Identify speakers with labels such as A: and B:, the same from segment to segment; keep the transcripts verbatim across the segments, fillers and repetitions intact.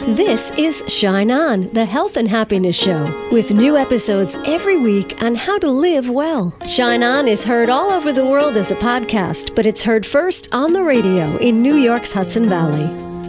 A: This is Shine On, the health and happiness show, with new episodes every week on how to live well. Shine On is heard all over the world as a podcast, but it's heard first on the radio in New York's Hudson Valley.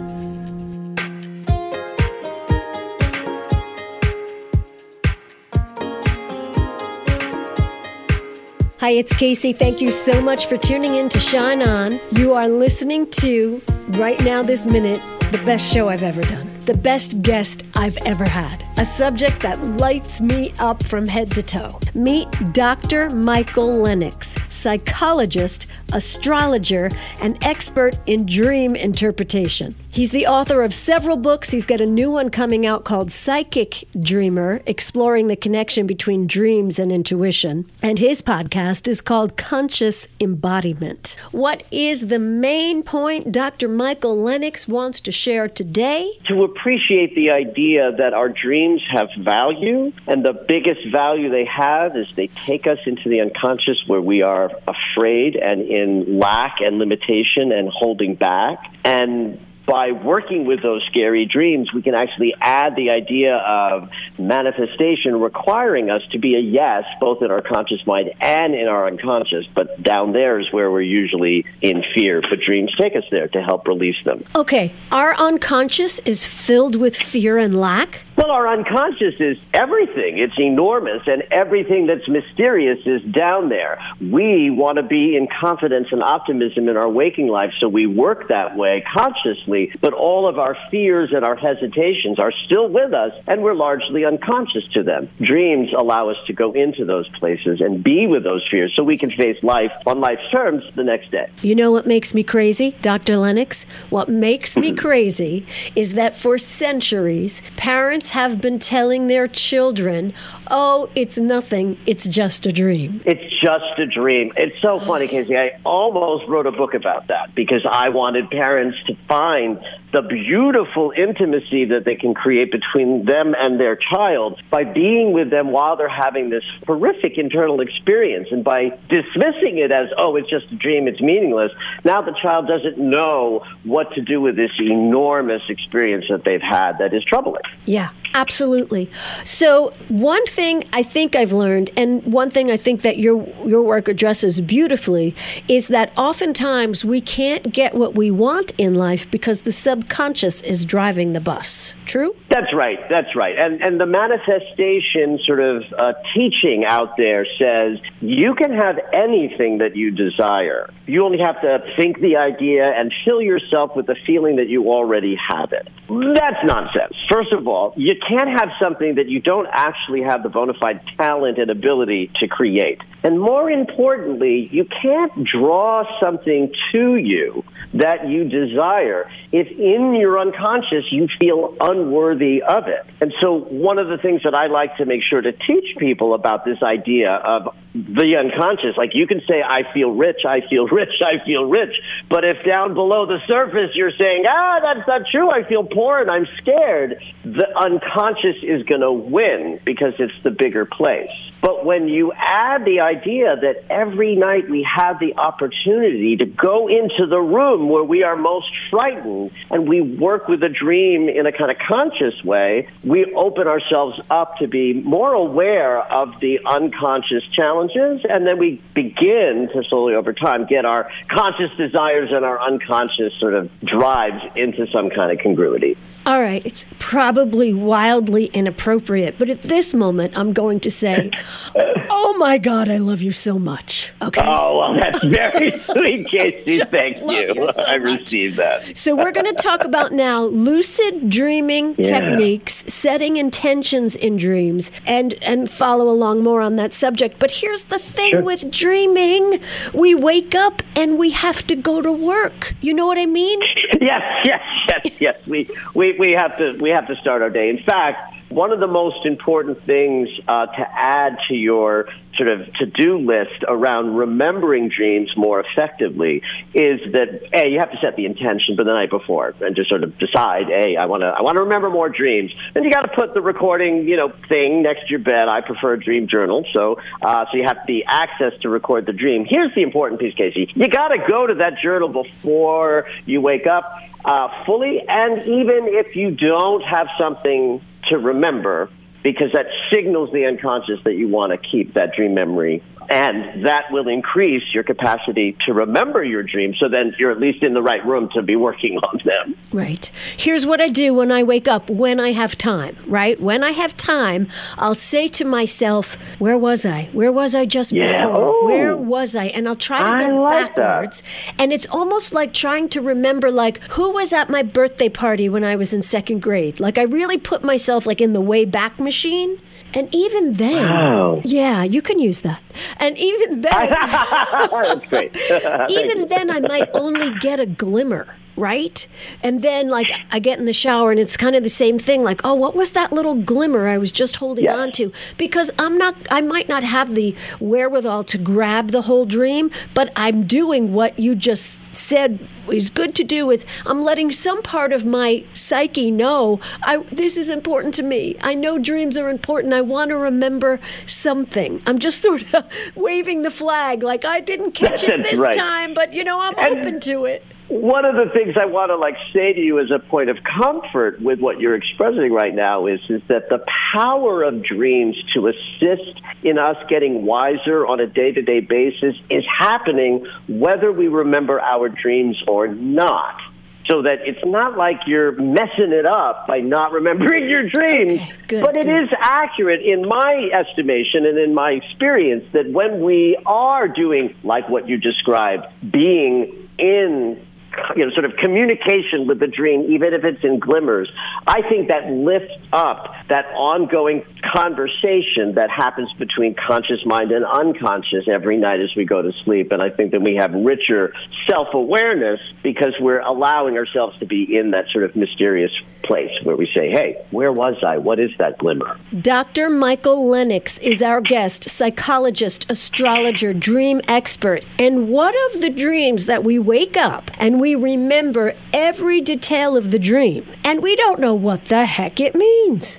A: Hi, it's Casey. Thank you so much for tuning in to Shine On. You are listening to, right now this minute, the best show I've ever done. The best guest I've ever had. A subject that lights me up from head to toe. Meet Doctor Michael Lennox, psychologist, astrologer, and expert in dream interpretation. He's the author of several books. He's got a new one coming out called Psychic Dreamer, exploring the connection between dreams and intuition. And his podcast is called Conscious Embodiment. What is the main point Doctor Michael Lennox wants to share today?
B: To appreciate the idea that our dreams have value, and the biggest value they have is they take us into the unconscious where we are afraid and in lack and limitation and holding back. And by working with those scary dreams, we can actually add the idea of manifestation requiring us to be a yes, both in our conscious mind and in our unconscious. But down there is where we're usually in fear. But dreams take us there to help release them.
A: Okay, our unconscious is filled with fear and lack?
B: Well, our unconscious is everything. It's enormous, and everything that's mysterious is down there. We want to be in confidence and optimism in our waking life, so we work that way consciously, but all of our fears and our hesitations are still with us, and we're largely unconscious to them. Dreams allow us to go into those places and be with those fears so we can face life on life's terms the next day.
A: You know what makes me crazy, Doctor Lennox? What makes me crazy is that for centuries, parents have been telling their children, oh, it's nothing, it's just a dream.
B: It's just a dream. It's so funny, Casey. I almost wrote a book about that because I wanted parents to find the beautiful intimacy that they can create between them and their child by being with them while they're having this horrific internal experience. And by dismissing it as, oh, it's just a dream, it's meaningless, now the child doesn't know what to do with this enormous experience that they've had that is troubling.
A: Yeah. Absolutely. So one thing I think I've learned, and one thing I think that your your work addresses beautifully, is that oftentimes we can't get what we want in life because the subconscious is driving the bus. True?
B: That's right. That's right. And and the manifestation sort of uh, teaching out there says you can have anything that you desire. You only have to think the idea and fill yourself with the feeling that you already have it. That's nonsense. First of all, you can't have something that you don't actually have the bona fide talent and ability to create. And more importantly, you can't draw something to you that you desire if in your unconscious you feel unworthy of it. And so one of the things that I like to make sure to teach people about this idea of the unconscious, like you can say, I feel rich, I feel rich, I feel rich. But if down below the surface you're saying, ah, that's not true, I feel poor and I'm scared, the unconscious is going to win because it's the bigger place. But when you add the idea that every night we have the opportunity to go into the room where we are most frightened and we work with a dream in a kind of conscious way, we open ourselves up to be more aware of the unconscious challenges, and then we begin to slowly over time get our conscious desires and our unconscious sort of drives into some kind of congruity.
A: All right, it's probably wildly inappropriate, but at this moment, I'm going to say, oh my God, I love you so much. Okay.
B: Oh, well, that's very sweet, Casey. Thank you. you so I much. received that.
A: So we're going to talk about now lucid dreaming yeah. techniques, setting intentions in dreams, and, and follow along more on that subject. But here's the thing sure. with dreaming. We wake up and we have to go to work. You know what I mean?
B: Yes, yes, yes, yes. We, we, we have to we have to start our day. In fact, one of the most important things uh, to add to your sort of to-do list around remembering dreams more effectively is that, A, you have to set the intention for the night before and just sort of decide, hey, I want to I want to remember more dreams. Then you got to put the recording, you know, thing next to your bed. I prefer a dream journal, so uh, so you have the access to record the dream. Here's the important piece, Casey. You got to go to that journal before you wake up uh, fully, and even if you don't have something to remember, because that signals the unconscious that you want to keep that dream memory, and that will increase your capacity to remember your dreams, so then you're at least in the right room to be working on them.
A: Right. Here's what I do when I wake up, when I have time, right? When I have time, I'll say to myself, where was I? Where was I just
B: yeah.
A: before?
B: Oh.
A: Where was I? And I'll try to
B: I
A: go
B: like
A: backwards. That. And it's almost like trying to remember, like, who was at my birthday party when I was in second grade? Like, I really put myself, like, in the way back machine. And even then,
B: wow.
A: yeah, you can use that. And even then,
B: that's great.
A: even then, I might only get a glimmer, right? And then, like, I get in the shower, and it's kind of the same thing. Like, oh, what was that little glimmer I was just holding
B: yes.
A: on to? Because I'm not, I might not have the wherewithal to grab the whole dream, but I'm doing what you just said is good to do. Is I'm letting some part of my psyche know I, this is important to me. I know dreams are important. I want to remember something. I'm just sort of waving the flag, like I didn't catch it this
B: right.
A: time, but you know, I'm
B: and
A: open to it.
B: One of the things I want to like say to you as a point of comfort with what you're expressing right now is, is that the power of dreams to assist in us getting wiser on a day-to-day basis is happening whether we remember our dreams or not. So that it's not like you're messing it up by not remembering your dreams.
A: Okay, good,
B: but it
A: good.
B: is accurate in my estimation and in my experience that when we are doing like what you described, being in you know, sort of communication with the dream, even if it's in glimmers, I think that lifts up that ongoing conversation that happens between conscious mind and unconscious every night as we go to sleep. And I think that we have richer self-awareness because we're allowing ourselves to be in that sort of mysterious place where we say, hey, where was I? What is that glimmer?
A: Doctor Michael Lennox is our guest, psychologist, astrologer, dream expert. And what of the dreams that we wake up and we remember every detail of the dream, and we don't know what the heck it means?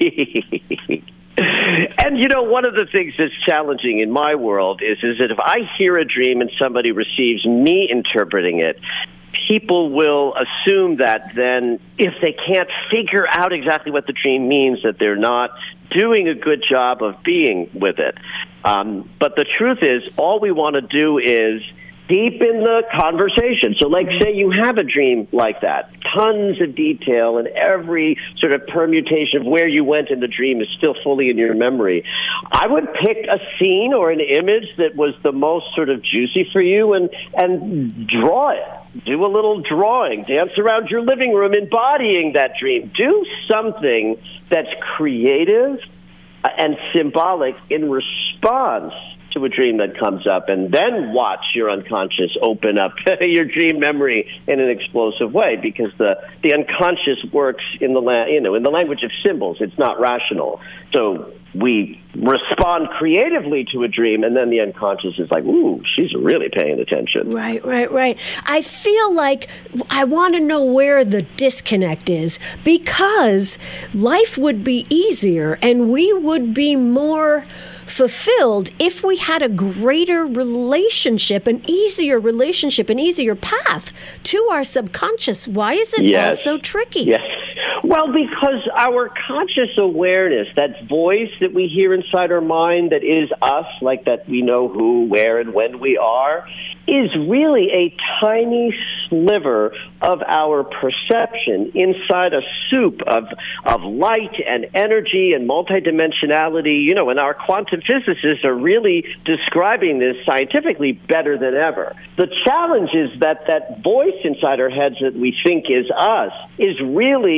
B: And, you know, one of the things that's challenging in my world is, is that if I hear a dream and somebody receives me interpreting it, people will assume that then if they can't figure out exactly what the dream means, that they're not doing a good job of being with it. Um, but the truth is, all we want to do is deepen the conversation. So, like, say you have a dream like that, tons of detail, and every sort of permutation of where you went in the dream is still fully in your memory. I would pick a scene or an image that was the most sort of juicy for you and, and draw it. Do a little drawing. Dance around your living room embodying that dream. Do something that's creative and symbolic in response to a dream that comes up, and then watch your unconscious open up your dream memory in an explosive way, because the, the unconscious works in the la- you know in the language of symbols. It's not rational. So we respond creatively to a dream, and then the unconscious is like, ooh, she's really paying attention.
A: Right, right, right. I feel like I want to know where the disconnect is, because life would be easier and we would be more fulfilled if we had a greater relationship, an easier relationship, an easier path to our subconscious. Why is it
B: yes.
A: all so tricky?
B: Yes. Well, because our conscious awareness, that voice that we hear inside our mind that is us, like that we know who, where, and when we are, is really a tiny sliver of our perception inside a soup of of light and energy and multidimensionality. You know, and our quantum physicists are really describing this scientifically better than ever. The challenge is that that voice inside our heads that we think is us is really a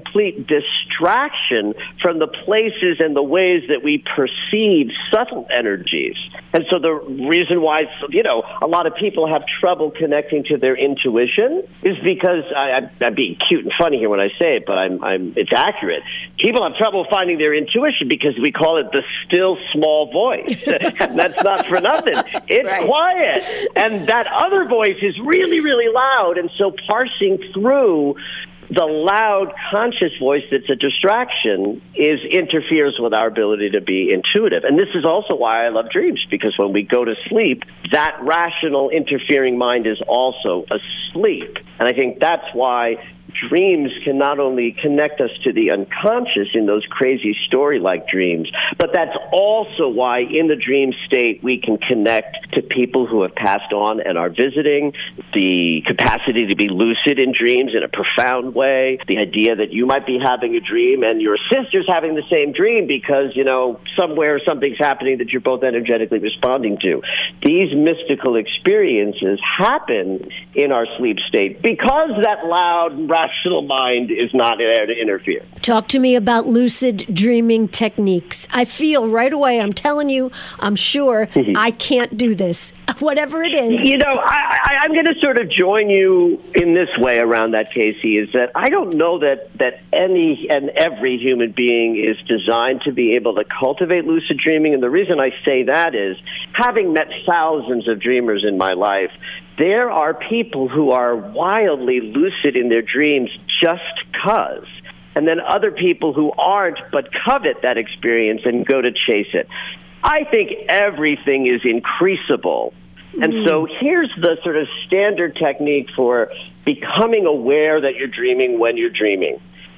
B: complete distraction from the places and the ways that we perceive subtle energies. And so the reason why, you know, a lot of people have trouble connecting to their intuition is because, I, I'm being cute and funny here when I say it, but I'm, I'm, it's accurate. People have trouble finding their intuition because we call it the still small voice. And that's not for nothing. It's right. quiet. And that other voice is really, really loud. And so parsing through the loud conscious voice that's a distraction is interferes with our ability to be intuitive. And this is also why I love dreams, because when we go to sleep, that rational interfering mind is also asleep. And I think that's why dreams can not only connect us to the unconscious in those crazy story-like dreams, but that's also why in the dream state we can connect to people who have passed on and are visiting, the capacity to be lucid in dreams in a profound way, the idea that you might be having a dream and your sister's having the same dream because, you know, somewhere something's happening that you're both energetically responding to. These mystical experiences happen in our sleep state because that loud, rational mind is not there to interfere.
A: Talk to me about lucid dreaming techniques. I feel right away, I'm telling you, I'm sure mm-hmm. I can't do this, whatever it is.
B: You know, I, I, I'm going to sort of join you in this way around that, Casey, is that I don't know that, that any and every human being is designed to be able to cultivate lucid dreaming. And the reason I say that is, having met thousands of dreamers in my life, there are people who are wildly lucid in their dreams just because. And then other people who aren't but covet that experience and go to chase it. I think everything is increasable. And mm. so here's the sort of standard technique for becoming aware that you're dreaming when you're dreaming.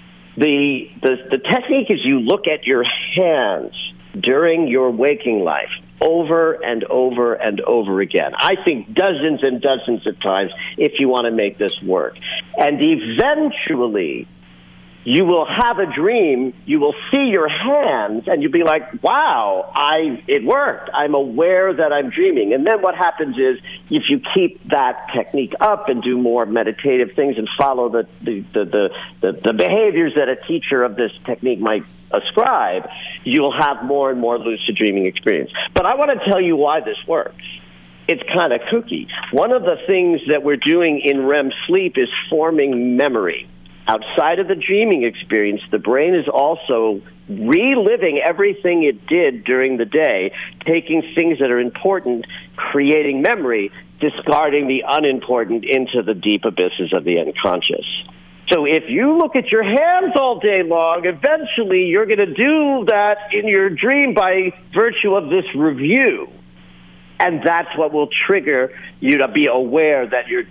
B: The, the, the technique is you look at your hands during your waking life over and over and over again. I think dozens and dozens of times if you want to make this work. And eventually, you will have a dream, you will see your hands, and you'll be like, wow, I it worked. I'm aware that I'm dreaming. And then what happens is, if you keep that technique up and do more meditative things and follow the, the, the, the, the, the behaviors that a teacher of this technique might ascribe, you'll have more and more lucid dreaming experience. But I want to tell you why this works. It's kind of kooky. One of the things that we're doing in R E M sleep is forming memory. Outside of the dreaming experience, the brain is also reliving everything it did during the day, taking things that are important, creating memory, discarding the unimportant into the deep abysses of the unconscious. So if you look at your hands all day long, eventually you're going to do that in your dream by virtue of this review. And that's what will trigger you to be aware that you're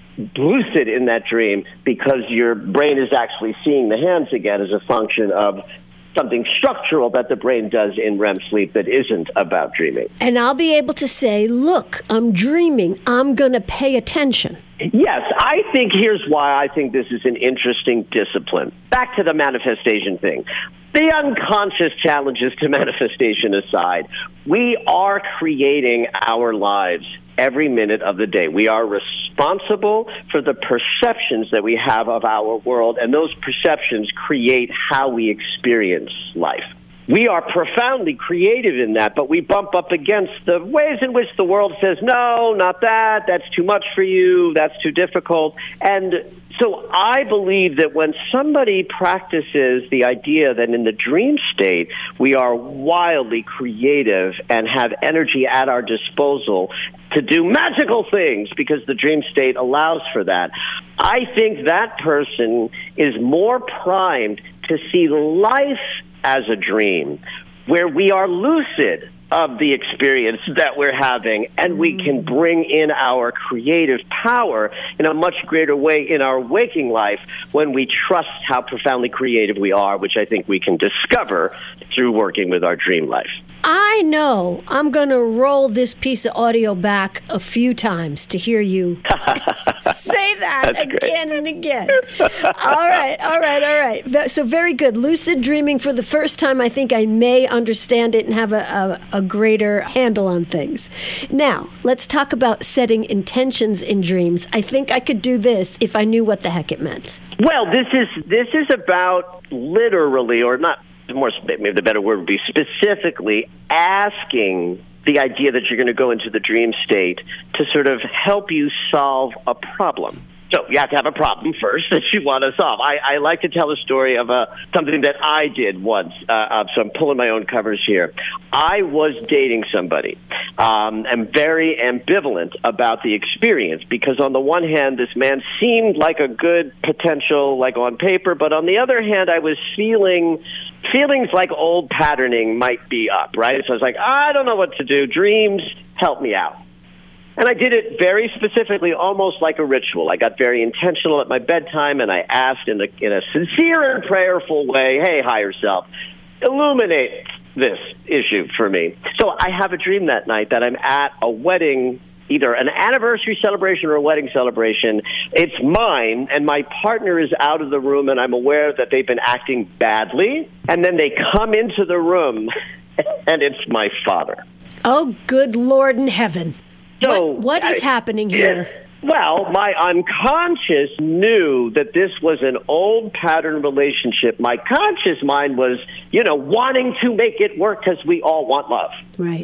B: lucid in that dream, because your brain is actually seeing the hands again as a function of something structural that the brain does in R E M sleep that isn't about dreaming.
A: And I'll be able to say, look, I'm dreaming. I'm going to pay attention.
B: Yes, I think here's why I think this is an interesting discipline. Back to the manifestation thing. The unconscious challenges to manifestation aside, we are creating our lives every minute of the day. We are responsible for the perceptions that we have of our world, and those perceptions create how we experience life. We are profoundly creative in that, but we bump up against the ways in which the world says, no, not that, that's too much for you, that's too difficult. And so I believe that when somebody practices the idea that in the dream state we are wildly creative and have energy at our disposal to do magical things because the dream state allows for that, I think that person is more primed to see life as a dream, where we are lucid of the experience that we're having, and we can bring in our creative power in a much greater way in our waking life when we trust how profoundly creative we are, which I think we can discover through working with our dream life.
A: I know I'm going to roll this piece of audio back a few times to hear you say that
B: That's
A: again
B: great.
A: and again. All right, all right, all right. So very good. Lucid dreaming for the first time. I think I may understand it and have a, a, a greater handle on things. Now, let's talk about setting intentions in dreams. I think I could do this if I knew what the heck it meant.
B: Well, this is this is about literally, or not, more maybe the better word would be specifically asking the idea that you're going to go into the dream state to sort of help you solve a problem. So you have to have a problem first that you want to solve. I, I like to tell a story of a, something that I did once. Uh, uh, so I'm pulling my own covers here. I was dating somebody. Um, I'm very ambivalent about the experience because on the one hand, this man seemed like a good potential, like on paper, but on the other hand, I was feeling feelings like old patterning might be up, right? So I was like, I don't know what to do. Dreams, help me out. And I did it very specifically, almost like a ritual. I got very intentional at my bedtime, and I asked in a, in a sincere and prayerful way, hey, higher self, illuminate this issue for me. So I have a dream that night that I'm at a wedding, either an anniversary celebration or a wedding celebration. It's mine, and my partner is out of the room, and I'm aware that they've been acting badly. And then they come into the room, and it's my father.
A: Oh, good Lord in heaven.
B: So,
A: what, what is
B: I,
A: happening here?
B: Well, my unconscious knew that this was an old pattern relationship. My conscious mind was, you know, wanting to make it work because we all want love.
A: Right.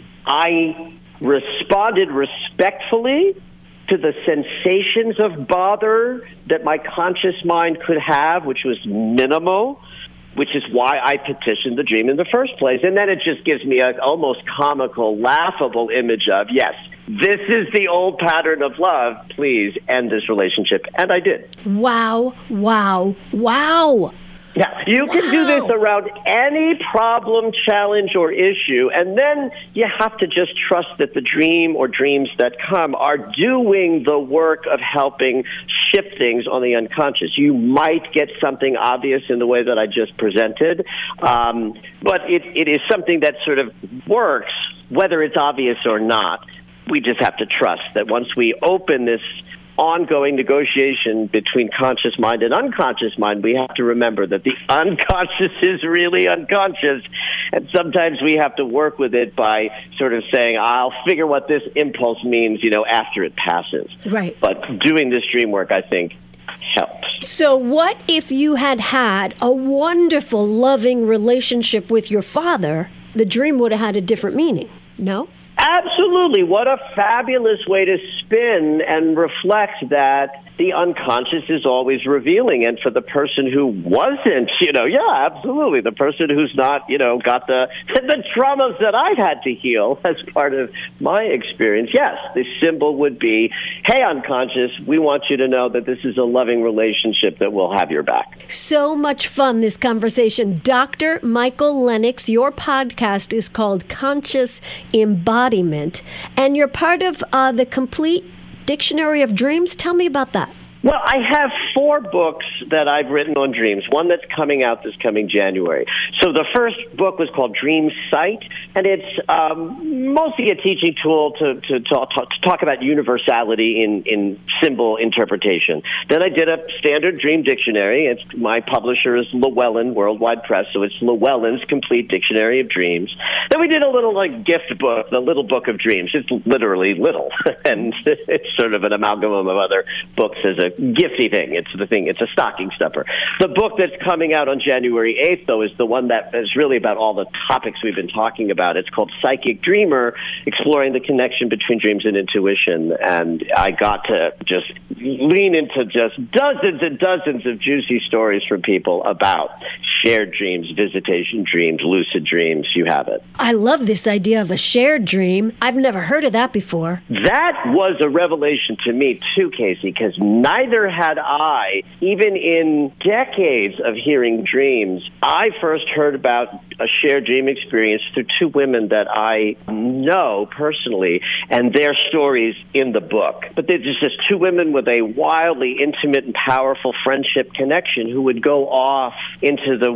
B: I responded respectfully to the sensations of bother that my conscious mind could have, which was minimal, which is why I petitioned the dream in the first place. And then it just gives me an almost comical, laughable image of, yes, this is the old pattern of love. Please end this relationship. And I did.
A: Wow, wow, wow.
B: Yeah, you
A: wow.
B: can do this around any problem, challenge, or issue, and then you have to just trust that the dream or dreams that come are doing the work of helping shift things on the unconscious. You might get something obvious in the way that I just presented, um, but it, it is something that sort of works, whether it's obvious or not. We just have to trust that once we open this ongoing negotiation between conscious mind and unconscious mind, we have to remember that the unconscious is really unconscious, and sometimes we have to work with it by sort of saying, I'll figure what this impulse means, you know, after it passes.
A: Right.
B: But doing this dream work, I think, helps.
A: So what if you had had a wonderful, loving relationship with your father? The dream would have had a different meaning, no?
B: Absolutely. What a fabulous way to spin and reflect that the unconscious is always revealing. And for the person who wasn't, you know, yeah, absolutely. The person who's not, you know, got the the traumas that I've had to heal as part of my experience, yes, the symbol would be, hey, unconscious, we want you to know that this is a loving relationship that will have your back.
A: So much fun, this conversation. Doctor Michael Lennox, your podcast is called Conscious Embodiment, and you're part of uh, the Complete Dictionary of Dreams. Tell me about that.
B: Well, I have four books that I've written on dreams, one that's coming out this coming January. So the first book was called Dream Sight, and it's um, mostly a teaching tool to, to, talk, to talk about universality in, in symbol interpretation. Then I did a standard dream dictionary. It's, my publisher is Llewellyn Worldwide Press, so it's Llewellyn's Complete Dictionary of Dreams. Then we did a little like gift book, the Little Book of Dreams. It's literally little, and it's sort of an amalgam of other books as a gifty thing. It's the thing. It's a stocking stuffer. The book that's coming out on January eighth, though, is the one that is really about all the topics we've been talking about. It's called Psychic Dreamer, exploring the connection between dreams and intuition. And I got to just lean into just dozens and dozens of juicy stories from people about shared dreams, visitation dreams, lucid dreams. You have it.
A: I love this idea of a shared dream. I've never heard of that before.
B: That was a revelation to me, too, Casey, because neither had I, even in decades of hearing dreams. I first heard about a shared dream experience through two women that I know personally, and their stories in the book. But they're just two women with a wildly intimate and powerful friendship connection who would go off into the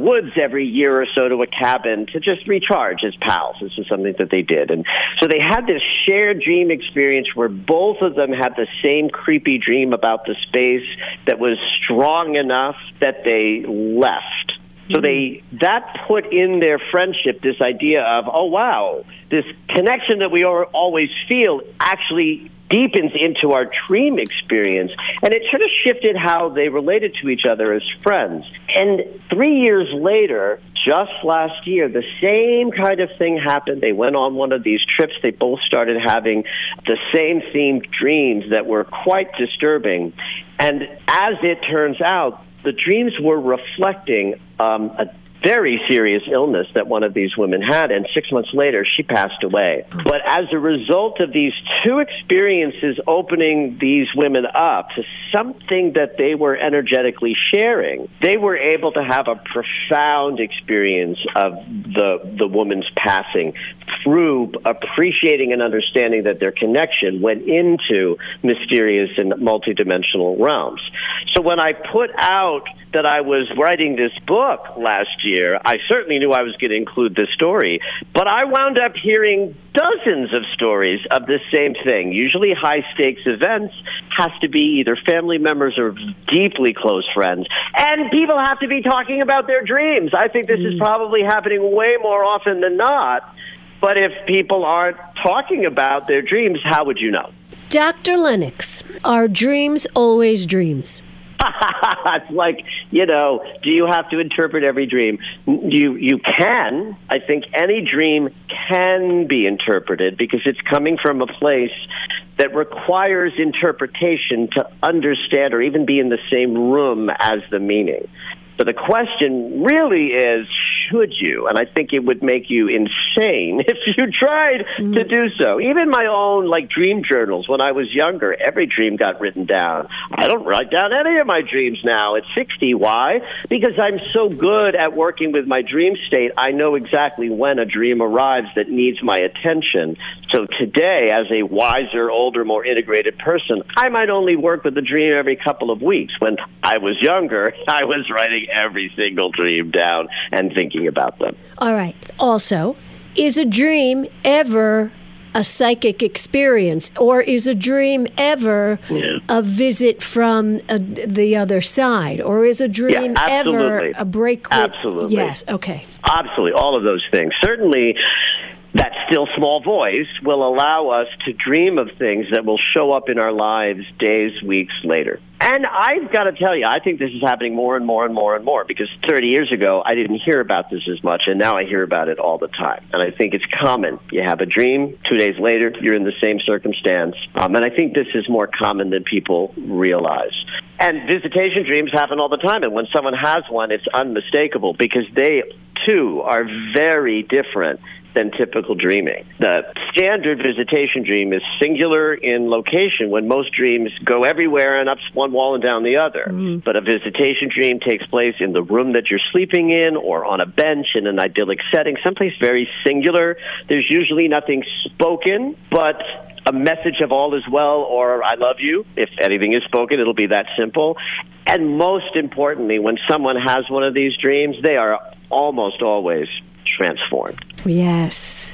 B: woods every year or so to a cabin to just recharge as pals. This is something that they did. And so they had this shared dream experience where both of them had the same creepy dream about the space that was strong enough that they left. So they that put in their friendship this idea of, oh, wow, this connection that we always feel actually deepens into our dream experience. And it sort of shifted how they related to each other as friends. And three years later, just last year, the same kind of thing happened. They went on one of these trips. They both started having the same themed dreams that were quite disturbing. And as it turns out, the dreams were reflecting um, a very serious illness that one of these women had, and six months later, she passed away. But as a result of these two experiences opening these women up to something that they were energetically sharing, they were able to have a profound experience of the, the woman's passing through appreciating and understanding that their connection went into mysterious and multidimensional realms. So when I put out that I was writing this book last year, I certainly knew I was going to include this story, but I wound up hearing dozens of stories of the same thing. Usually high-stakes events has to be either family members or deeply close friends, and people have to be talking about their dreams. I think this is probably happening way more often than not, but if people aren't talking about their dreams, how would you know?
A: Doctor Lennox, are dreams always dreams?
B: It's like, you know, do you have to interpret every dream? You you can. I think any dream can be interpreted because it's coming from a place that requires interpretation to understand or even be in the same room as the meaning. So the question really is, should you? And I think it would make you insane if you tried mm. to do so. Even my own, like, dream journals, when I was younger, every dream got written down. I don't write down any of my dreams now at sixty. Why? Because I'm so good at working with my dream state, I know exactly when a dream arrives that needs my attention. So today, as a wiser, older, more integrated person, I might only work with a dream every couple of weeks. When I was younger, I was writing every single dream down and thinking about them.
A: All right. Also, is a dream ever a psychic experience, or is a dream ever yeah. a visit from a, the other side, or is a dream
B: yeah,
A: ever a break with...
B: Absolutely.
A: Yes, okay.
B: Absolutely, all of those things. Certainly, that still small voice will allow us to dream of things that will show up in our lives days, weeks later. And I've got to tell you, I think this is happening more and more and more and more, because thirty years ago, I didn't hear about this as much, and now I hear about it all the time. And I think it's common. You have a dream, two days later, you're in the same circumstance. Um, and I think this is more common than people realize. And visitation dreams happen all the time, and when someone has one, it's unmistakable, because they, too, are very different than typical dreaming. The standard visitation dream is singular in location, when most dreams go everywhere and up one wall and down the other. Mm-hmm. But a visitation dream takes place in the room that you're sleeping in, or on a bench in an idyllic setting, someplace very singular. There's usually nothing spoken, but a message of all is well or I love you. If anything is spoken, it'll be that simple. And most importantly, when someone has one of these dreams, they are almost always transformed.
A: Yes,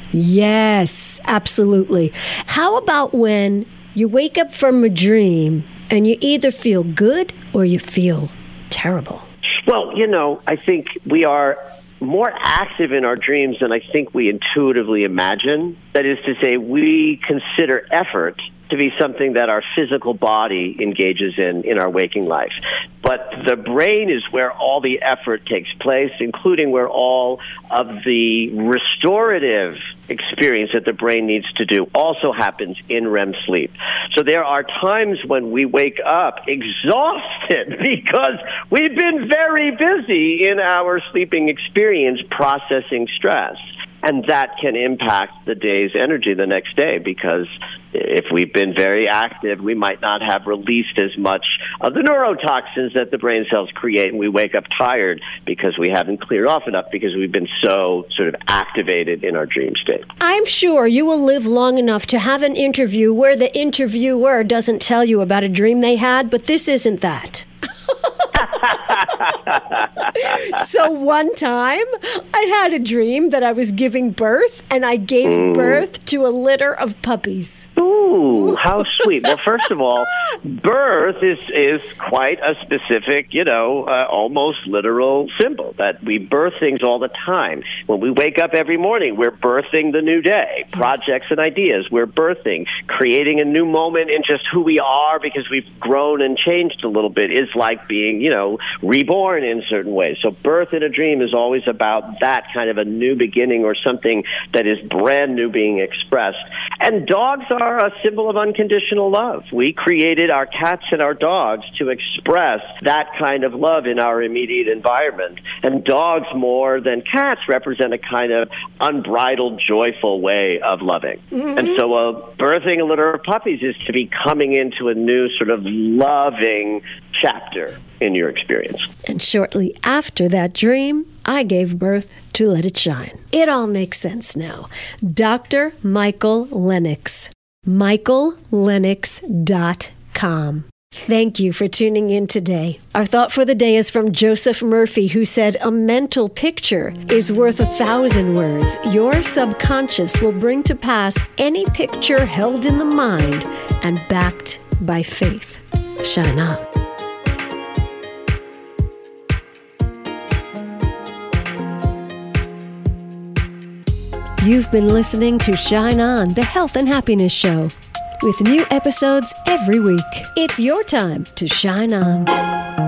A: yes, absolutely. How about when you wake up from a dream and you either feel good or you feel terrible?
B: Well, you know, I think we are more active in our dreams than I think we intuitively imagine. That is to say, we consider effort to be something that our physical body engages in in our waking life. But the brain is where all the effort takes place, including where all of the restorative experience that the brain needs to do also happens in R E M sleep. So there are times when we wake up exhausted because we've been very busy in our sleeping experience processing stress. And that can impact the day's energy the next day, because if we've been very active, we might not have released as much of the neurotoxins that the brain cells create, and we wake up tired because we haven't cleared off enough because we've been so sort of activated in our dream state.
A: I'm sure you will live long enough to have an interview where the interviewer doesn't tell you about a dream they had, but this isn't that. So one time I had a dream that I was giving birth, and I gave mm. birth to a litter of puppies.
B: Ooh, how sweet. Well, first of all, birth is, is quite a specific, you know, uh, almost literal symbol that we birth things all the time. When we wake up every morning, we're birthing the new day, projects and ideas. We're birthing, creating a new moment in just who we are because we've grown and changed a little bit is like being, you know, reborn in certain ways. So birth in a dream is always about that kind of a new beginning or something that is brand new being expressed. And dogs are a symbol of unconditional love. We created our cats and our dogs to express that kind of love in our immediate environment. And dogs, more than cats, represent a kind of unbridled, joyful way of loving. Mm-hmm. And so uh, birthing a litter of puppies is to be coming into a new sort of loving chapter in your experience.
A: And shortly after that dream, I gave birth to Let It Shine. It all makes sense now. Doctor Michael Lennox. michael lennox dot com. Thank you for tuning in today. Our thought for the day is from Joseph Murphy, who said, "A mental picture is worth a thousand words. Your subconscious will bring to pass any picture held in the mind and backed by faith." Shine on. You've been listening to Shine On, the Health and Happiness Show, with new episodes every week. It's your time to shine on.